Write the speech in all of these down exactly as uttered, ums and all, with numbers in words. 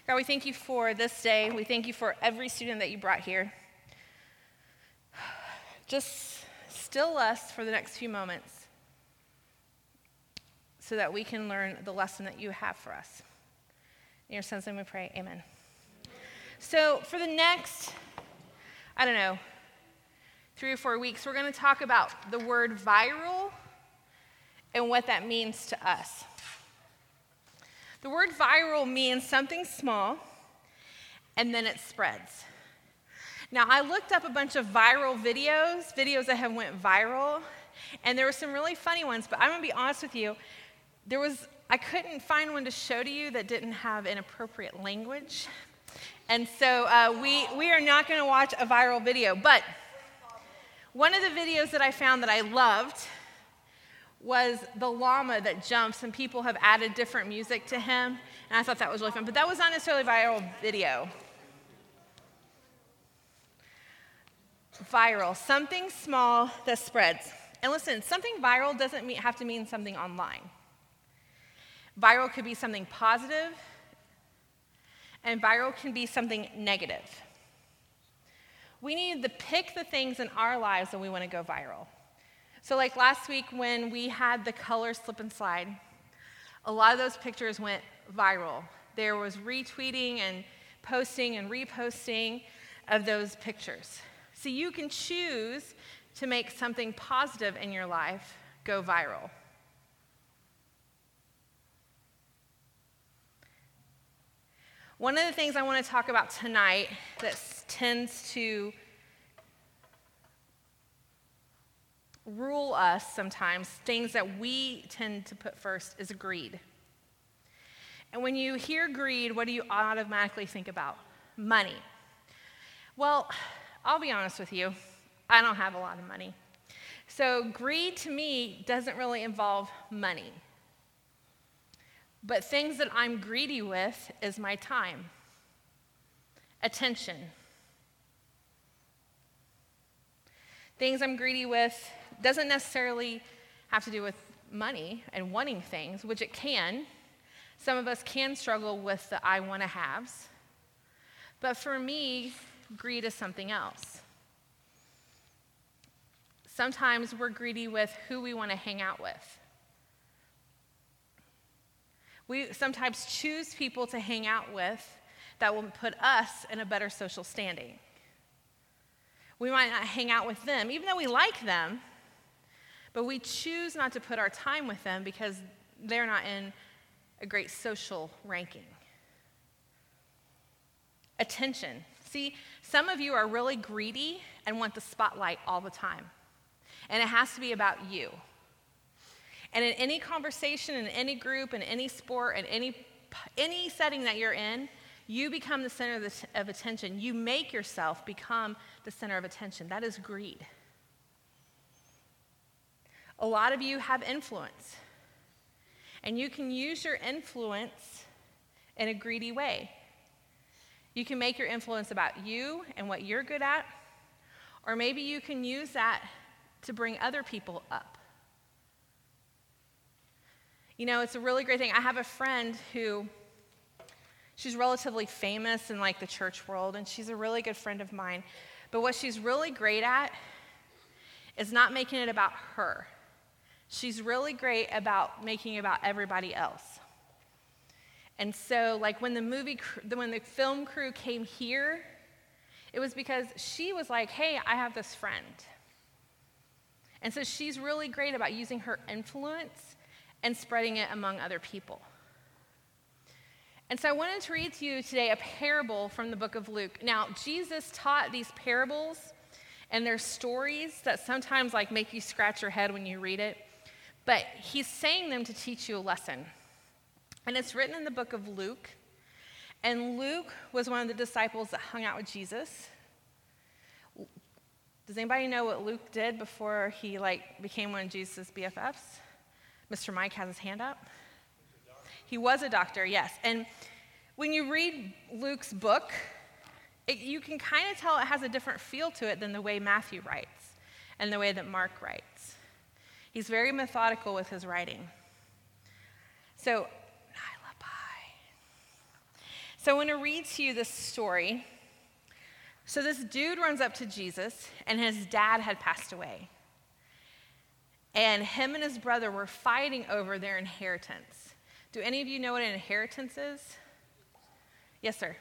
God, we thank you for this day. We thank you for every student that you brought here. Just still us for the next few moments so that we can learn the lesson that you have for us. In your son's name we pray, amen. So for the next, I don't know, three or four weeks, we're going to talk about the word viral and what that means to us. The word viral means something small, and then it spreads. Now, I looked up a bunch of viral videos, videos that have went viral, and there were some really funny ones, but I'm going to be honest with you. There was, I couldn't find one to show to you that didn't have inappropriate language. And so uh, we, we are not going to watch a viral video. But one of the videos that I found that I loved was the llama that jumps, and people have added different music to him, and I thought that was really fun. But that was not necessarily a viral video. Viral, something small that spreads. And listen, something viral doesn't mean, have to mean something online. Viral could be something positive, and viral can be something negative. We need to pick the things in our lives that we want to go viral. So like last week when we had the color slip and slide, a lot of those pictures went viral. There was retweeting and posting and reposting of those pictures. So you can choose to make something positive in your life go viral. One of the things I want to talk about tonight that tends to rule us sometimes, things that we tend to put first, is greed. And when you hear greed, what do you automatically think about? Money. Well, I'll be honest with you, I don't have a lot of money. So greed to me doesn't really involve money. But things that I'm greedy with is my time, attention. Things I'm greedy with doesn't necessarily have to do with money and wanting things, which it can. Some of us can struggle with the I want to haves. But for me, greed is something else. Sometimes we're greedy with who we want to hang out with. We sometimes choose people to hang out with that will put us in a better social standing. We might not hang out with them, even though we like them, but we choose not to put our time with them because they're not in a great social ranking. Attention. See, some of you are really greedy and want the spotlight all the time, and it has to be about you. And in any conversation, in any group, in any sport, in any, any setting that you're in, you become the center of, the, of attention. You make yourself become the center of attention. That is greed. A lot of you have influence, and you can use your influence in a greedy way. You can make your influence about you and what you're good at, or maybe you can use that to bring other people up. You know, it's a really great thing. I have a friend who, she's relatively famous in like the church world, and she's a really good friend of mine. But what she's really great at is not making it about her. She's really great about making it about everybody else. And so, like when the movie, when the film crew came here, it was because she was like, hey, I have this friend. And so she's really great about using her influence and spreading it among other people. And so I wanted to read to you today a parable from the book of Luke. Now, Jesus taught these parables, and they're stories that sometimes like make you scratch your head when you read it, but he's saying them to teach you a lesson. And it's written in the book of Luke, and Luke was one of the disciples that hung out with Jesus. Does anybody know what Luke did before he like became one of Jesus' B F Fs? Mister Mike has his hand up. He was a doctor, yes. And when you read Luke's book, it, you can kind of tell it has a different feel to it than the way Matthew writes and the way that Mark writes. He's very methodical with his writing. So, I love pie. So I want to read to you this story. So this dude runs up to Jesus, and his dad had passed away. And him and his brother were fighting over their inheritance. Do any of you know what an inheritance is? Yes, sir.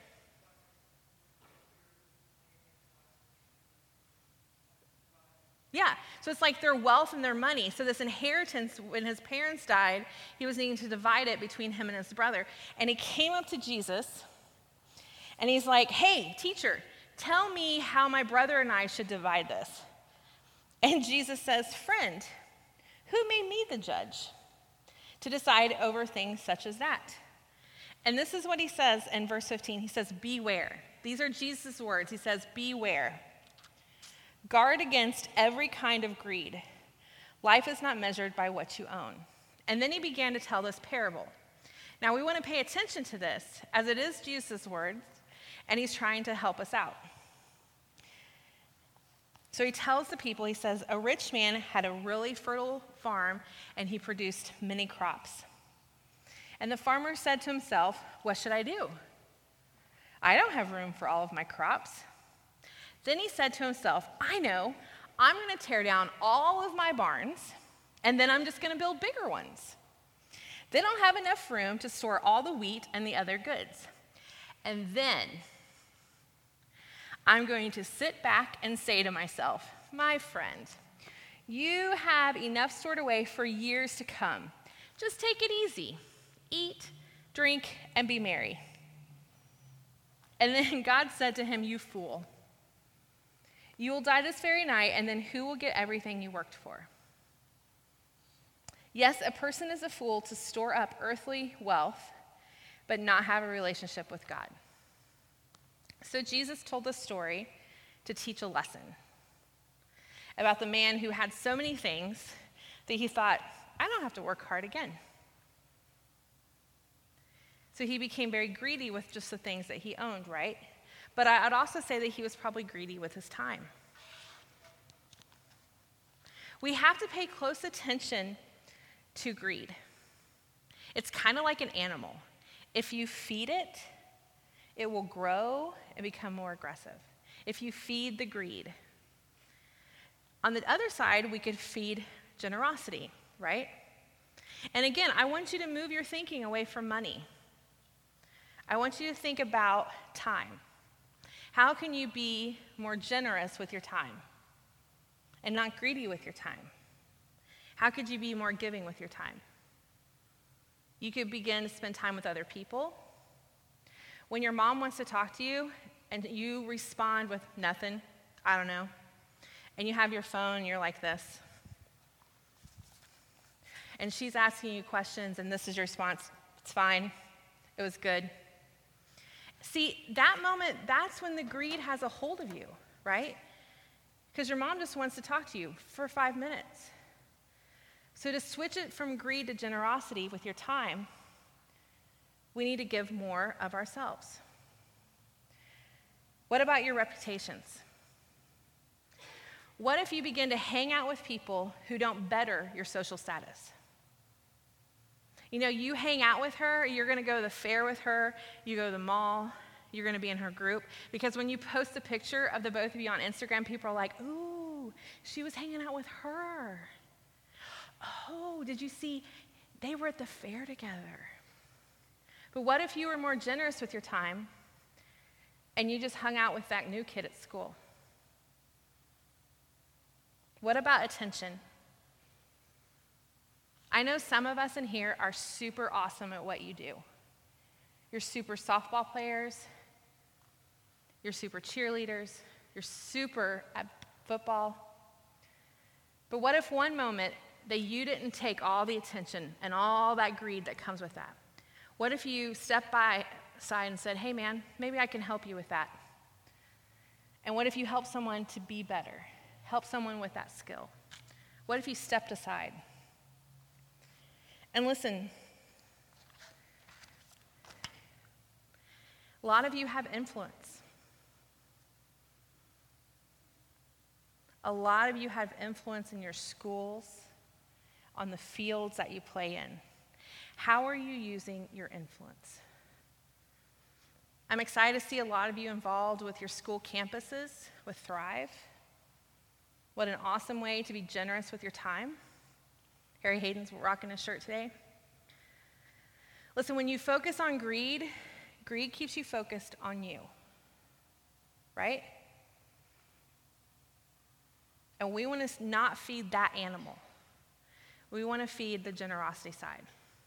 Yeah, so it's like their wealth and their money. So this inheritance, when his parents died, he was needing to divide it between him and his brother. And he came up to Jesus, and he's like, hey, teacher, tell me how my brother and I should divide this. And Jesus says, friend, who made me the judge to decide over things such as that? And this is what he says in verse fifteen. He says, beware. These are Jesus' words. He says, beware. Guard against every kind of greed. Life is not measured by what you own. And then he began to tell this parable. Now we want to pay attention to this, as it is Jesus' words, and he's trying to help us out. So he tells the people, he says, a rich man had a really fertile farm, and he produced many crops. And the farmer said to himself, what should I do? I don't have room for all of my crops. Then he said to himself, I know, I'm going to tear down all of my barns, and then I'm just going to build bigger ones. Then I'll have enough room to store all the wheat and the other goods. And then I'm going to sit back and say to myself, my friend, you have enough stored away for years to come. Just take it easy. Eat, drink, and be merry. And then God said to him, you fool. You will die this very night, and then who will get everything you worked for? Yes, a person is a fool to store up earthly wealth, but not have a relationship with God. So Jesus told this story to teach a lesson about the man who had so many things that he thought, I don't have to work hard again. So he became very greedy with just the things that he owned, right? But I'd also say that he was probably greedy with his time. We have to pay close attention to greed. It's kind of like an animal. If you feed it, it will grow and become more aggressive. If you feed the greed. On the other side, we could feed generosity, right? And again, I want you to move your thinking away from money. I want you to think about time. How can you be more generous with your time and not greedy with your time? How could you be more giving with your time? You could begin to spend time with other people. When your mom wants to talk to you and you respond with nothing, I don't know, and you have your phone and you're like this, and she's asking you questions and this is your response, it's fine, it was good. See, that moment, that's when the greed has a hold of you, right? Because your mom just wants to talk to you for five minutes. So to switch it from greed to generosity with your time, we need to give more of ourselves. What about your reputations? What if you begin to hang out with people who don't better your social status? You know, you hang out with her, you're going to go to the fair with her, you go to the mall, you're going to be in her group. Because when you post a picture of the both of you on Instagram, people are like, ooh, she was hanging out with her. Oh, did you see? They were at the fair together. But what if you were more generous with your time and you just hung out with that new kid at school? What about attention? I know some of us in here are super awesome at what you do. You're super softball players. You're super cheerleaders. You're super at football. But what if one moment that you didn't take all the attention and all that greed that comes with that? What if you stepped by side and said, hey man, maybe I can help you with that? And what if you help someone to be better? Help someone with that skill? What if you stepped aside? And listen, a lot of you have influence. A lot of you have influence in your schools, on the fields that you play in. How are you using your influence? I'm excited to see a lot of you involved with your school campuses, with Thrive. What an awesome way to be generous with your time. Harry Hayden's rocking his shirt today. Listen, when you focus on greed, greed keeps you focused on you, right? And we want to not feed that animal. We want to feed the generosity side.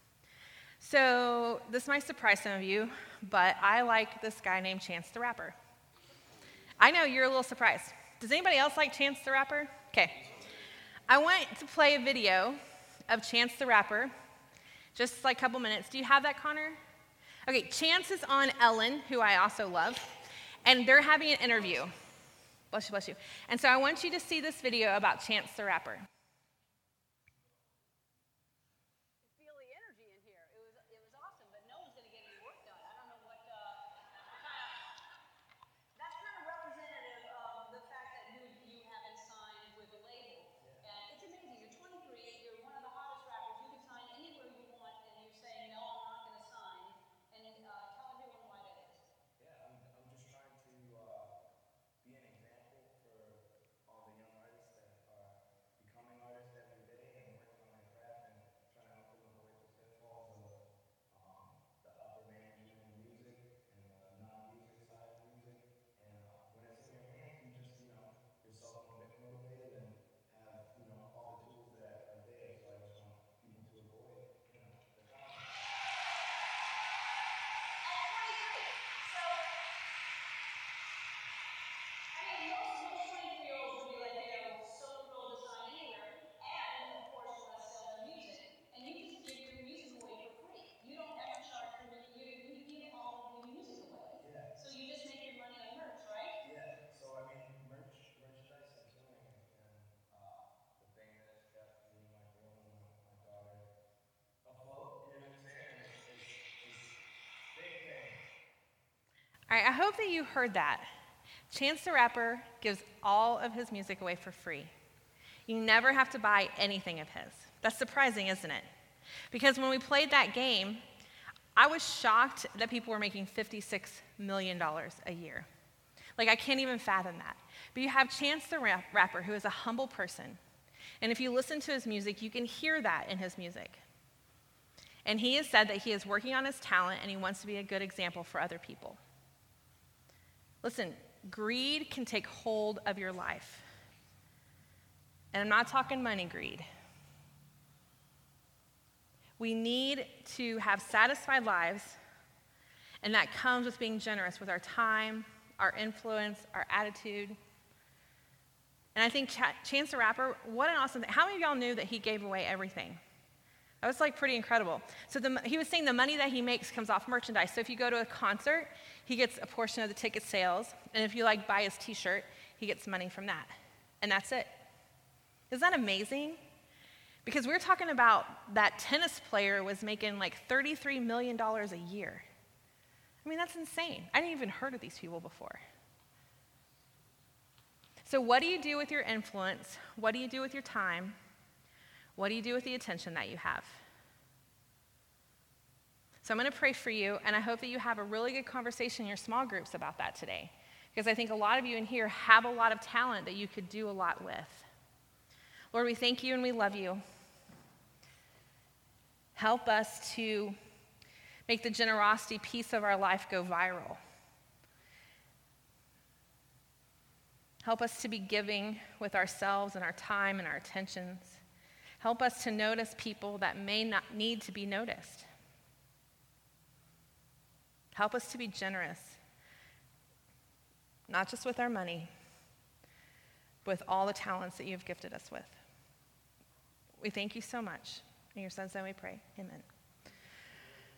So this might surprise some of you, but I like this guy named Chance the Rapper. I know you're a little surprised. Does anybody else like Chance the Rapper? Okay. I want to play a video of Chance the Rapper, just like a couple minutes. Do you have that, Connor? Okay, Chance is on Ellen, who I also love, and they're having an interview. Bless you, bless you. And so I want you to see this video about Chance the Rapper. All right, I hope that you heard that. Chance the Rapper gives all of his music away for free. You never have to buy anything of his. That's surprising, isn't it? Because when we played that game, I was shocked that people were making fifty-six million dollars a year. Like, I can't even fathom that. But you have Chance the Rapper, who is a humble person. And if you listen to his music, you can hear that in his music. And he has said that he is working on his talent and he wants to be a good example for other people. Listen, greed can take hold of your life. And I'm not talking money greed. We need to have satisfied lives, and that comes with being generous with our time, our influence, our attitude. And I think Ch- Chance the Rapper, what an awesome thing. How many of y'all knew that he gave away everything? That was like pretty incredible. So the, he was saying the money that he makes comes off merchandise. So if you go to a concert, he gets a portion of the ticket sales. And if you like buy his t-shirt, he gets money from that. And that's it. Isn't that amazing? Because we're talking about that tennis player was making like thirty-three million dollars a year. I mean, that's insane. I didn't even heard of these people before. So what do you do with your influence? What do you do with your time? What do you do with the attention that you have? So I'm going to pray for you, and I hope that you have a really good conversation in your small groups about that today, because I think a lot of you in here have a lot of talent that you could do a lot with. Lord, we thank you and we love you. Help us to make the generosity piece of our life go viral. Help us to be giving with ourselves and our time and our attentions. Help us to notice people that may not need to be noticed. Help us to be generous, not just with our money, but with all the talents that you've gifted us with. We thank you so much. In your son's name we pray. Amen.